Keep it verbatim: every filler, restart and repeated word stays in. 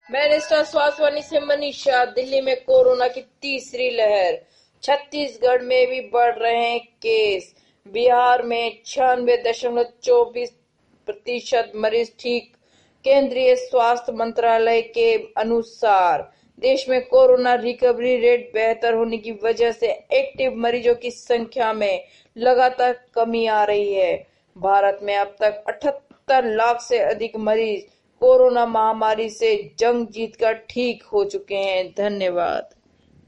Barrister स्वास्थ्यवाणी से मनीषा। दिल्ली में corona की तीसरी लहर, छत्तीसगढ़ में भी बढ़ रहे हैं केस। बिहार में छियानवे दशमलव चौबीस प्रतिशत मरीज ठीक। केंद्रीय स्वास्थ्य मंत्रालय के अनुसार देश में कोरोना रिकवरी रेट बेहतर होने की वजह से एक्टिव मरीजों की संख्या में लगातार कमी आ रही है। भारत में अब तक अठहत्तर लाख से अधिक मरीज कोरोना महामारी से जंग जीतकर ठीक हो चुके हैं। धन्यवाद।